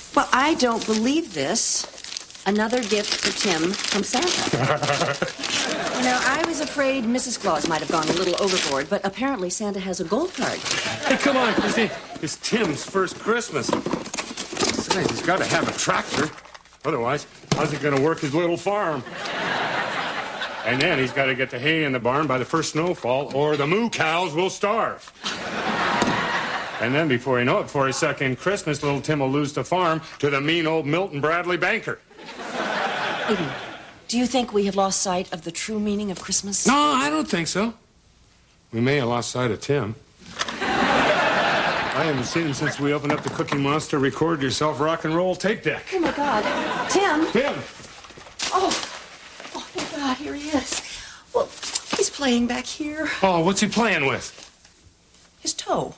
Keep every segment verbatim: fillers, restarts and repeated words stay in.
Well, I don't believe this. Another gift for Tim from Santa. You know, I was afraid Missus Claus might have gone a little overboard, but apparently Santa has a gold card. Hey, come on, Christy. It's Tim's first Christmas. Besides, he's got to have a tractor. Otherwise, how's he going to work his little farm? And then he's got to get the hay in the barn by the first snowfall, or the moo cows will starve. And then before you know it, for his second Christmas, little Tim will lose the farm to the mean old Milton Bradley banker. Aiden, do you think we have lost sight of the true meaning of Christmas? No, I don't think so. We may have lost sight of Tim. I haven't seen him since we opened up the Cookie Monster Record Yourself Rock and Roll tape deck. Oh, my God. Tim? Tim! Oh, oh, thank God, here he is. Well, he's playing back here. Oh, what's he playing with? His toe.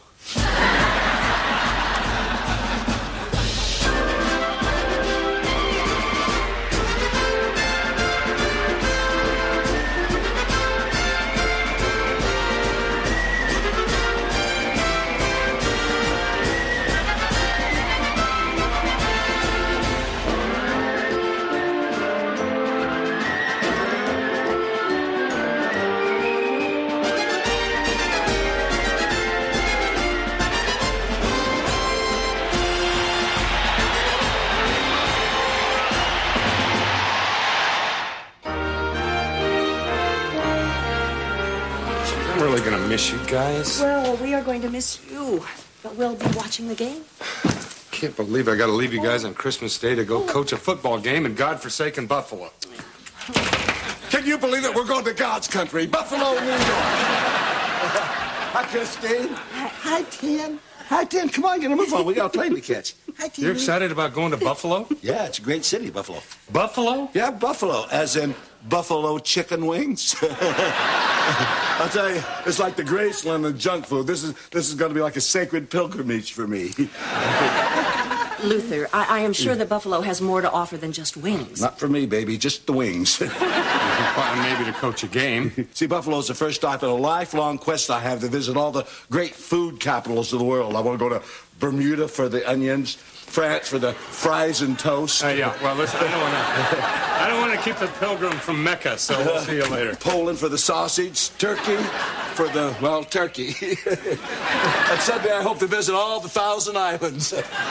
Miss you guys. Well, we are going to miss you, but we'll be watching the game. Can't believe I got to leave you guys on Christmas Day to go coach a football game in godforsaken Buffalo. Can you believe it? We're going to God's country, Buffalo, New York. Hi, Christine. Hi, hi, Tim. Hi, Tim. Come on, get a move on. We got a plane to catch. Hi, Tim. You're excited about going to Buffalo? Yeah, it's a great city, Buffalo. Buffalo? Yeah, Buffalo, as in buffalo chicken wings. I'll tell you, it's like the Graceland of junk food. This is this is going to be like a sacred pilgrimage for me. Luther, I, I am sure that Buffalo has more to offer than just wings. Not for me, baby, just the wings. Well, maybe to coach a game. See, Buffalo's the first stop in a lifelong quest I have to visit all the great food capitals of the world. I want to go to Bermuda for the onions, France for the fries and toast. Uh, yeah, well, listen, I don't want to I don't want to keep the pilgrim from Mecca, so we'll see you later. Poland for the sausage, Turkey for the, well, turkey. And Sunday I hope to visit all the Thousand Islands.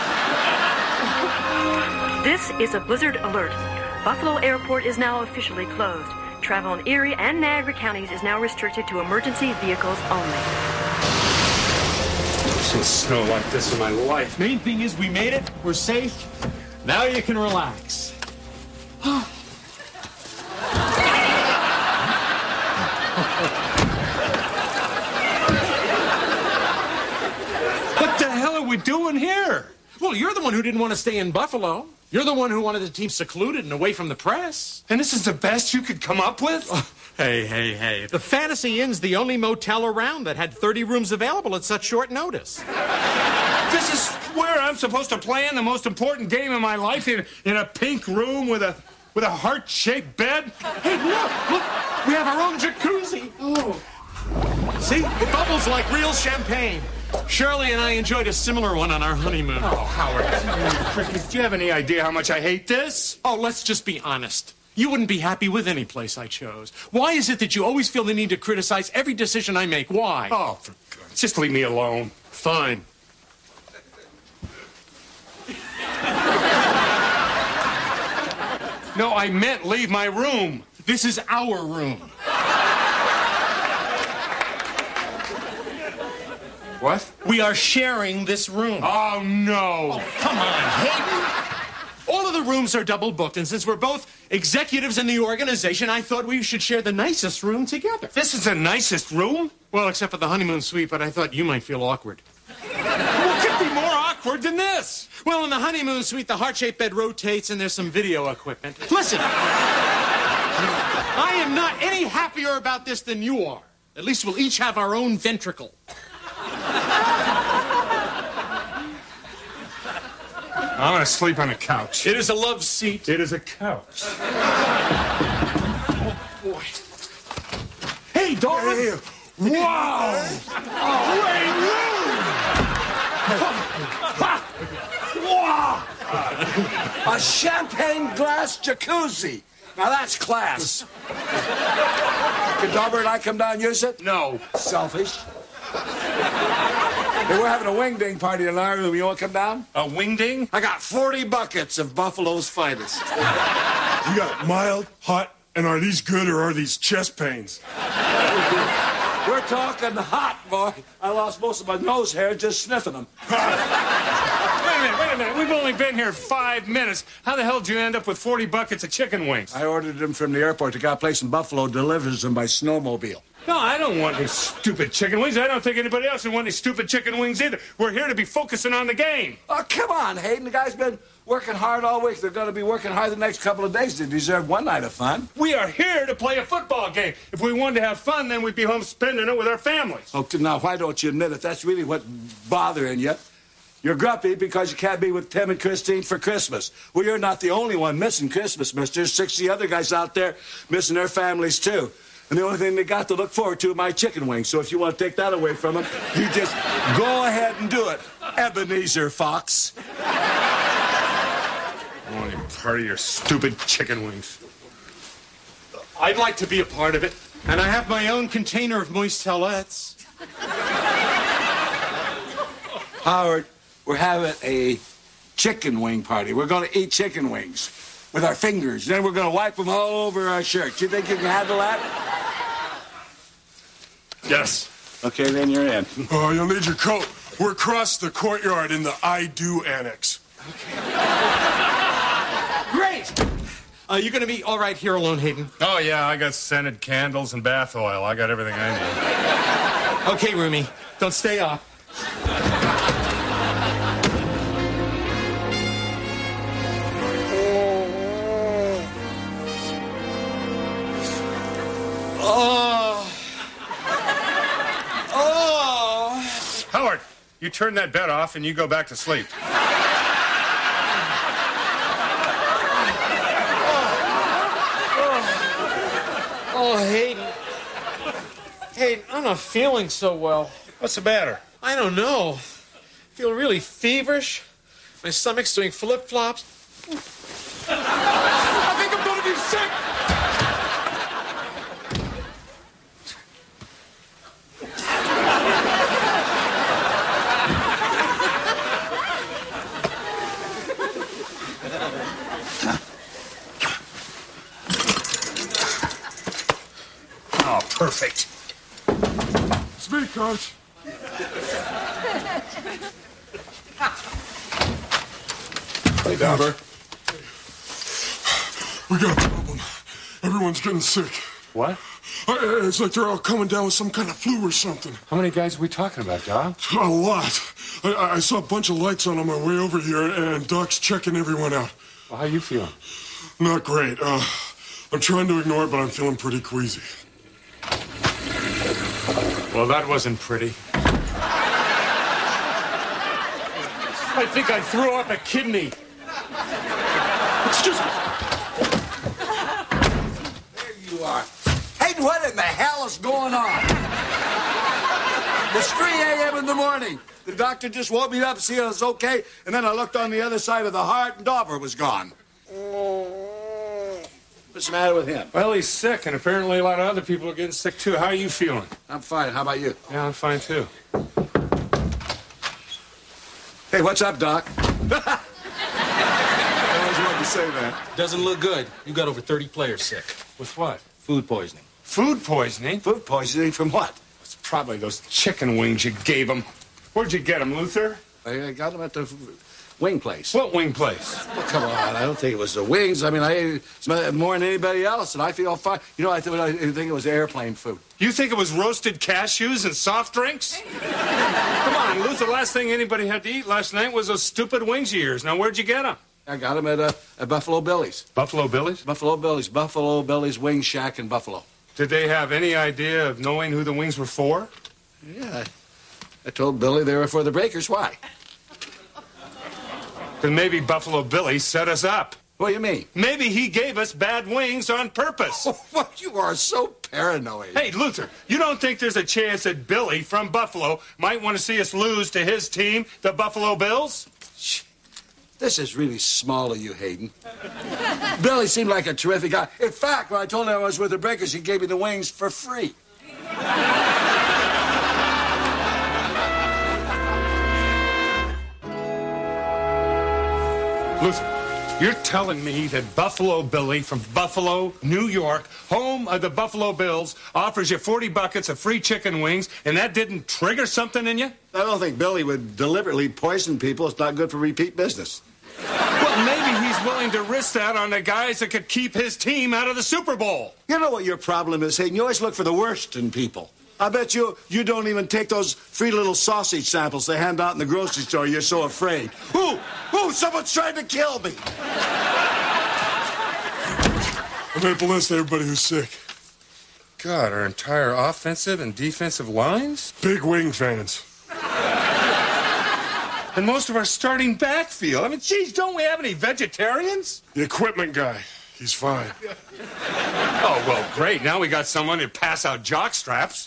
This is a blizzard alert. Buffalo Airport is now officially closed. Travel in Erie and Niagara counties is now restricted to emergency vehicles only. I've seen snow like this in my life. Main thing is we made it. We're safe. Now you can relax. What the hell are we doing here? Well, you're the one who didn't want to stay in Buffalo. You're the one who wanted the team secluded and away from the press. And this is the best you could come up with? Oh, hey, hey, hey. The Fantasy Inn's the only motel around that had thirty rooms available at such short notice. This is where I'm supposed to play in the most important game of my life, in, in a pink room with a with a heart-shaped bed? Hey, look, look. We have our own jacuzzi. Oh. See? It bubbles like real champagne. Shirley and I enjoyed a similar one on our honeymoon. Oh, Howard, Christmas, do you have any idea how much I hate this? Oh, let's just be honest. You wouldn't be happy with any place I chose. Why is it that you always feel the need to criticize every decision I make? Why? Oh, for God, just leave me alone. Fine. No, I meant leave my room. This is our room. What? We are sharing this room. Oh, no. Oh, come on, Hayden. All of the rooms are double booked, and since we're both executives in the organization, I thought we should share the nicest room together. This is the nicest room? Well, except for the honeymoon suite, but I thought you might feel awkward. What could be more awkward than this? Well, in the honeymoon suite, the heart-shaped bed rotates, and there's some video equipment. Listen, I am not any happier about this than you are. At least we'll each have our own ventricle. I'm going to sleep on a couch. It is a love seat. It is a couch. Oh, boy. Hey, darling. Hey. Wow. Oh, great room. Wow. A champagne glass jacuzzi. Now that's class. Can Dauber and I come down and use it? No. Selfish. Hey, we're having a wing ding party in our room. You want to come down? A wing ding? I got forty buckets of Buffalo's finest. You got mild, hot, and are these good or are these chest pains? We're talking hot, boy. I lost most of my nose hair just sniffing them. Wait a minute, wait a minute. We've only been here five minutes. How the hell did you end up with forty buckets of chicken wings? I ordered them from the airport. The guy place in Buffalo delivers them by snowmobile. No, I don't want any stupid chicken wings. I don't think anybody else would want any stupid chicken wings either. We're here to be focusing on the game. Oh, come on, Hayden. The guy's been working hard all week. They're going to be working hard the next couple of days. They deserve one night of fun. We are here to play a football game. If we wanted to have fun, then we'd be home spending it with our families. Okay, now, why don't you admit it? That's really what's bothering you. You're grumpy because you can't be with Tim and Christine for Christmas. Well, you're not the only one missing Christmas, mister. There's sixty other guys out there missing their families, too. And the only thing they got to look forward to are my chicken wings. So if you want to take that away from them, you just go ahead and do it, Ebenezer Fox. I don't want any part of your stupid chicken wings. I'd like to be a part of it. And I have my own container of moistelettes. Howard, we're having a chicken wing party. We're going to eat chicken wings with our fingers. Then we're going to wipe them all over our shirts. You think you can handle that? Yes. Okay, then you're in. Oh, you'll need your coat. We're across the courtyard in the I Do Annex. Great! Uh, you going to be all right here alone, Hayden? Oh, yeah, I got scented candles and bath oil. I got everything I need. Okay, Roomy. Don't stay up. Oh. Oh. Howard, you turn that bed off and you go back to sleep. Oh, Hayden. Hayden, I'm not feeling so well. What's the matter? I don't know. I feel really feverish. My stomach's doing flip-flops. I think I'm going to be sick. Oh, perfect. Speak, Coach. Hey, Dauber. We got a problem. Everyone's getting sick. What? Uh, It's like they're all coming down with some kind of flu or something. How many guys are we talking about, Doc? A lot. I, I saw a bunch of lights on on my way over here, and Doc's checking everyone out. Well, how you feeling? Not great. Uh, I'm trying to ignore it, but I'm feeling pretty queasy. Well, that wasn't pretty. I think I threw up a kidney. Excuse me. There you are. Hayden, what in the hell is going on? It's three a.m. in the morning. The doctor just woke me up to see I was okay, and then I looked on the other side of the heart, and Dauber was gone. What's the matter with him? Well, he's sick, and apparently a lot of other people are getting sick, too. How are you feeling? I'm fine. How about you? Yeah, I'm fine, too. Hey, what's up, Doc? I always wanted to say that. Doesn't look good. You got over thirty players sick. With what? Food poisoning. Food poisoning? Food poisoning from what? It's probably those chicken wings you gave him. Where'd you get them, Luther? I got them at the wing place. What wing place? Well, come on. I don't think it was the wings. I mean, I ate more than anybody else, and I feel fine. You know, I, th- I think it was airplane food. You think it was roasted cashews and soft drinks? Come on, Luther, the last thing anybody had to eat last night was those stupid wings of yours. Now, where'd you get them? I got them at, uh, at Buffalo Billy's. Buffalo Billy's? Buffalo Billy's. Buffalo Billy's Wing Shack in Buffalo. Did they have any idea of knowing who the wings were for? Yeah, I, I told Billy they were for the Breakers. Why? Because maybe Buffalo Billy set us up. What do you mean? Maybe he gave us bad wings on purpose. Oh, what? You are so paranoid. Hey, Luther, you don't think there's a chance that Billy from Buffalo might want to see us lose to his team, the Buffalo Bills? This is really small of you, Hayden. Billy seemed like a terrific guy. In fact, when I told her I was with the Breakers, he gave me the wings for free. Luther, you're telling me that Buffalo Billy from Buffalo, New York, home of the Buffalo Bills, offers you forty buckets of free chicken wings, and that didn't trigger something in you? I don't think Billy would deliberately poison people. It's not good for repeat business. Well, maybe he's willing to risk that on the guys that could keep his team out of the Super Bowl. You know what your problem is, Hayden? You always look for the worst in people. I bet you you don't even take those free little sausage samples they hand out in the grocery store. You're so afraid. Ooh, ooh, someone's trying to kill me. I'm going to bless everybody who's sick. God, our entire offensive and defensive lines? Big wing fans. And most of our starting backfield. I mean, geez, don't we have any vegetarians? The equipment guy. He's fine. Oh, well, great. Now we got someone to pass out jock straps.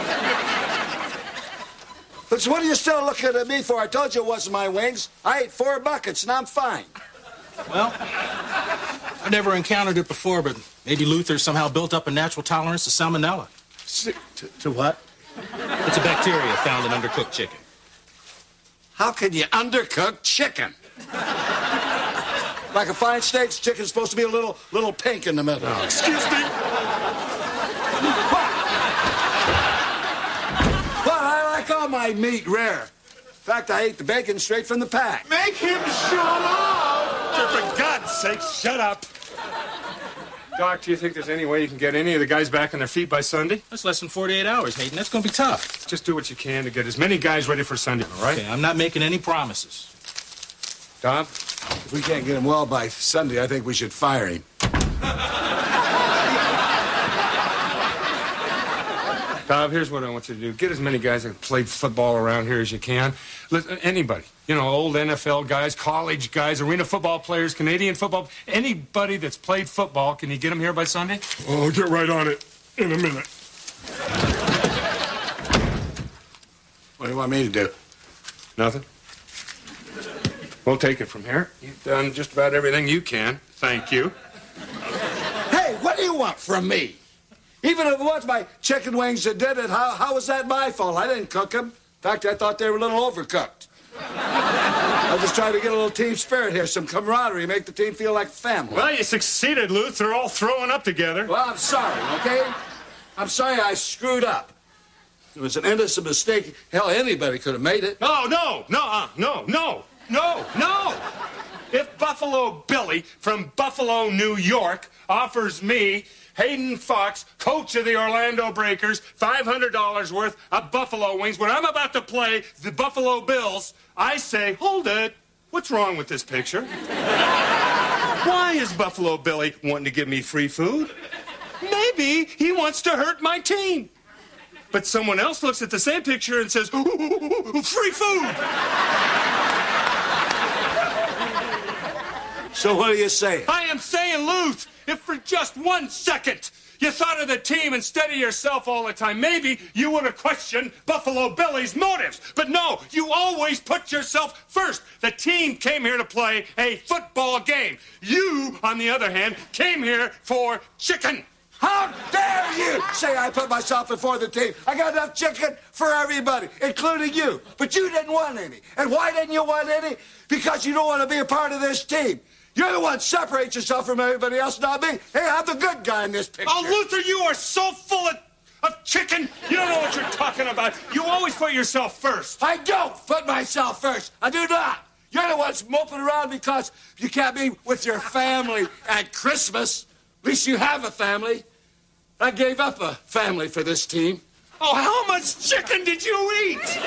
But what are you still looking at me for? I told you it wasn't my wings. I ate four buckets, and I'm fine. Well, I've never encountered it before, but maybe Luther somehow built up a natural tolerance to salmonella. To, to what? It's a bacteria found in undercooked chicken. How can you undercook chicken? Like a fine steak, chicken's supposed to be a little, little pink in the middle. Oh, excuse me. Well, I like all my meat rare. In fact, I ate the bacon straight from the pack. Make him shut up! For God's sake, shut up. Doc, do you think there's any way you can get any of the guys back on their feet by Sunday? That's less than forty-eight hours, Hayden. That's going to be tough. Just do what you can to get as many guys ready for Sunday, all right? Okay, I'm not making any promises. Tom? If we can't get him well by Sunday, I think we should fire him. Bob, here's what I want you to do. Get as many guys that played football around here as you can. Let, anybody. You know, old N F L guys, college guys, arena football players, Canadian football. Anybody that's played football, can you get them here by Sunday? Well, I'll get right on it in a minute. What do you want me to do? Nothing. We'll take it from here. You've done just about everything you can. Thank you. Hey, what do you want from me? Even if it was my chicken wings that did it, how, how was that my fault? I didn't cook them. In fact, I thought they were a little overcooked. I was just trying to get a little team spirit here, some camaraderie, make the team feel like family. Well, you succeeded, Luther. They're all throwing up together. Well, I'm sorry, okay? I'm sorry I screwed up. It was an innocent mistake. Hell, anybody could have made it. No, no, no, uh, no, no, no, no. If Buffalo Billy from Buffalo, New York, offers me, Hayden Fox, coach of the Orlando Breakers, five hundred dollars worth of buffalo wings, when I'm about to play the Buffalo Bills, I say, hold it. What's wrong with this picture? Why is Buffalo Billy wanting to give me free food? Maybe he wants to hurt my team. But someone else looks at the same picture and says, ooh, ooh, ooh, free food. So what are you saying? I am saying, Luth, if for just one second you thought of the team instead of yourself all the time, maybe you would have questioned Buffalo Billy's motives. But no, you always put yourself first. The team came here to play a football game. You, on the other hand, came here for chicken. How dare you say I put myself before the team? I got enough chicken for everybody, including you. But you didn't want any. And why didn't you want any? Because you don't want to be a part of this team. You're the one separate yourself from everybody else, not me. Hey, I'm the good guy in this picture. Oh, Luther, you are so full of, of chicken. You don't know what you're talking about. You always put yourself first. I don't put myself first. I do not. You're the ones moping around because you can't be with your family at Christmas. At least you have a family. I gave up a family for this team. Oh, how much chicken did you eat?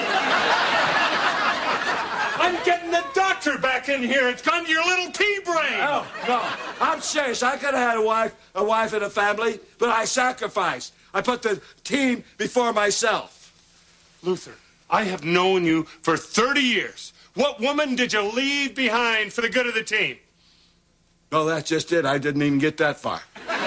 I'm getting the doctor back in here. It's gone to your little pea brain. Oh, no. I'm serious. I could have had a wife, a wife and a family, but I sacrificed. I put the team before myself. Luther, I have known you for thirty years. What woman did you leave behind for the good of the team? No, that's just it. I didn't even get that far.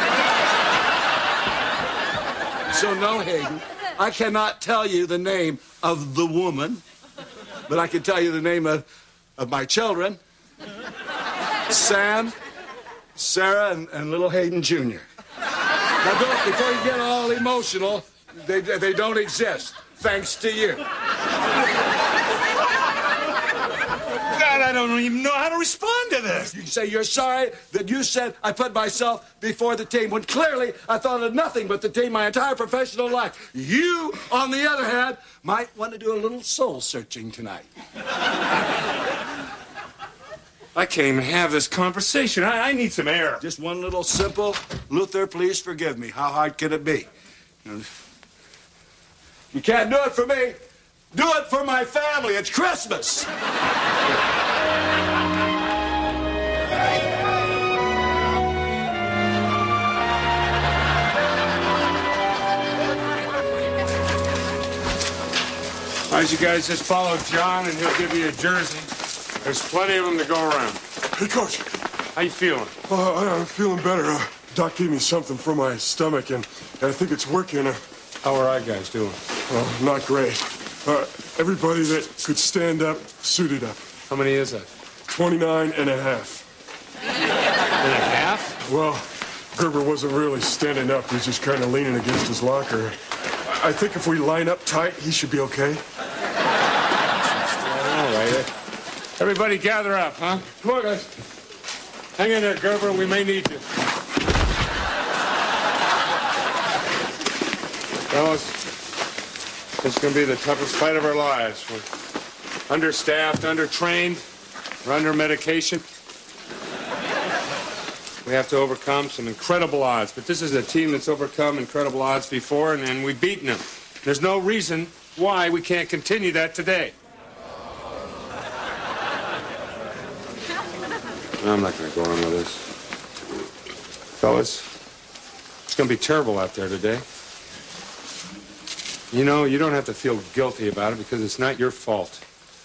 So, no, Hayden, I cannot tell you the name of the woman, but I can tell you the name of, of my children Sam, Sarah, and, and little Hayden Junior Now, don't, before you get all emotional, they, they don't exist, thanks to you. God, I don't even know how to respond to this. You say you're sorry that you said I put myself before the team, when clearly I thought of nothing but the team my entire professional life. You, on the other hand, might want to do a little soul searching tonight. I can't even have this conversation. I, I need some air. Just one little simple, Luther, please forgive me. How hard can it be? You can't do it for me. Do it for my family. It's Christmas. Why don't you guys just follow John and he'll give you a jersey. There's plenty of them to go around. Hey, Coach. How you feeling? Uh, I, I'm feeling better. Uh, Doc gave me something for my stomach, and, and I think it's working. Uh, How are our guys doing? well, not great. Uh, everybody that could stand up, suited up. How many is that? twenty-nine and a half. And a half? Well, Gerber wasn't really standing up. He was just kind of leaning against his locker. I think if we line up tight, he should be okay. All right. Everybody gather up, huh? Come on, guys. Hang in there, Gerber. We may need you. Fellas, this is going to be the toughest fight of our lives. We're understaffed, undertrained, we're under medication. We have to overcome some incredible odds, but this is a team that's overcome incredible odds before, and, and we've beaten them. There's no reason why we can't continue that today. I'm not going to go on with this. Fellas, it's going to be terrible out there today. You know, you don't have to feel guilty about it because it's not your fault.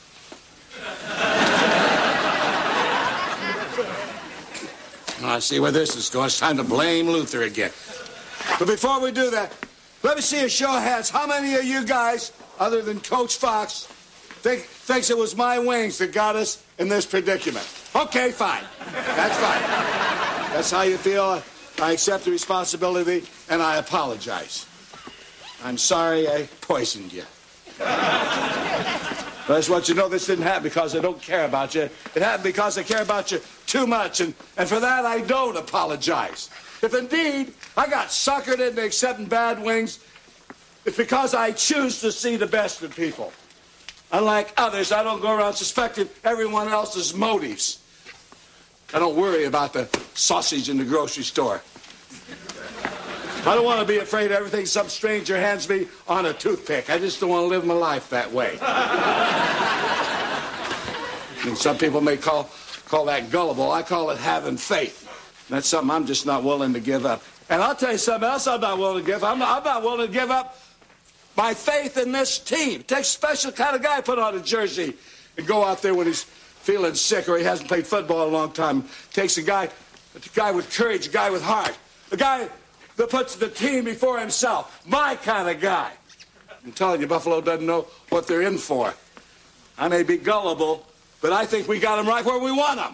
I see where this is going. It's time to blame Luther again. But before we do that, let me see a show of hands. How many of you guys, other than Coach Fox, think, thinks it was my wings that got us in this predicament? Okay, fine. That's fine. That's how you feel. I accept the responsibility, and I apologize. I'm sorry I poisoned you. But I just want you to know this didn't happen because I don't care about you. It happened because I care about you too much, and, and for that I don't apologize. If indeed I got suckered into accepting bad wings, it's because I choose to see the best in people. Unlike others, I don't go around suspecting everyone else's motives. I don't worry about the sausage in the grocery store. I don't want to be afraid of everything some stranger hands me on a toothpick. I just don't want to live my life that way. And some people may call, call that gullible. I call it having faith. And that's something I'm just not willing to give up. And I'll tell you something else I'm not willing to give up. I'm not, I'm not willing to give up my faith in this team. It takes a special kind of guy to put on a jersey and go out there when he's feeling sick or he hasn't played football in a long time. It takes a guy, a guy with courage, a guy with heart, a guy that puts the team before himself. My kind of guy. I'm telling you, Buffalo doesn't know what they're in for. I may be gullible, but I think we got them right where we want them.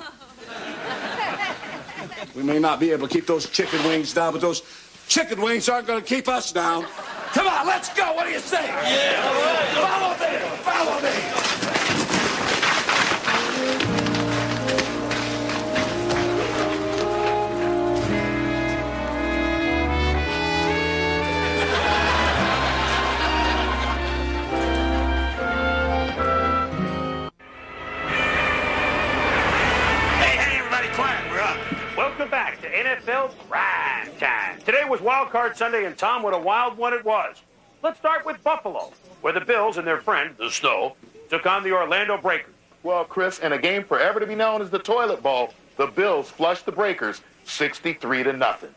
We may not be able to keep those chicken wings down, but those chicken wings aren't going to keep us down. Come on, let's go. What do you say? Yeah, all right. Follow me. Follow me. Welcome back to N F L Prime Time. Today was Wild Card Sunday, and Tom, what a wild one it was. Let's start with Buffalo, where the Bills and their friend, the Snow, took on the Orlando Breakers. Well, Chris, in a game forever to be known as the Toilet Bowl, the Bills flushed the Breakers sixty-three to nothing.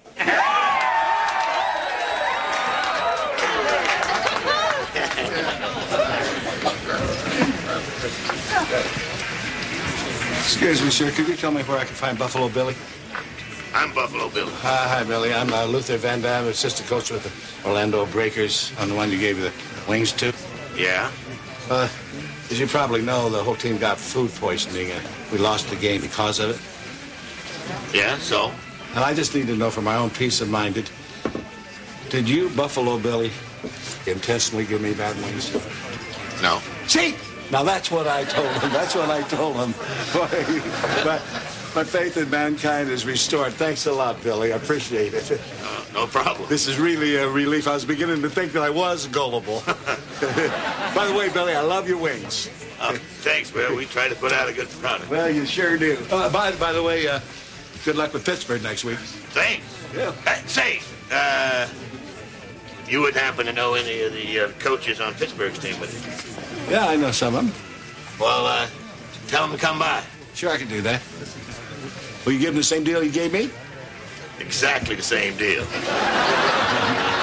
Excuse me, sir. Could you tell me where I can find Buffalo Billy? I'm Buffalo Billy. Uh, hi, Billy. I'm uh, Luther Van Dam, assistant coach with the Orlando Breakers. I'm the one you gave the wings to. Yeah? Uh, As you probably know, the whole team got food poisoning, and we lost the game because of it. Yeah, so? And I just need to know for my own peace of mind, did, did you, Buffalo Billy, intentionally give me bad wings? No. See? Now that's what I told him. That's what I told him. Boy, my, my faith in mankind is restored. Thanks a lot, Billy. I appreciate it. Uh, no problem. This is really a relief. I was beginning to think that I was gullible. By the way, Billy, I love your wings. Uh, thanks, Bill. We try to put out a good product. Well, you sure do. Uh, by, by the way, uh, good luck with Pittsburgh next week. Thanks. Yeah. Uh, say, uh, you would happen to know any of the uh, coaches on Pittsburgh's team with you? Yeah, I know some of them. Well, uh, tell them to come by. Sure, I can do that. Will you give them the same deal you gave me? Exactly the same deal.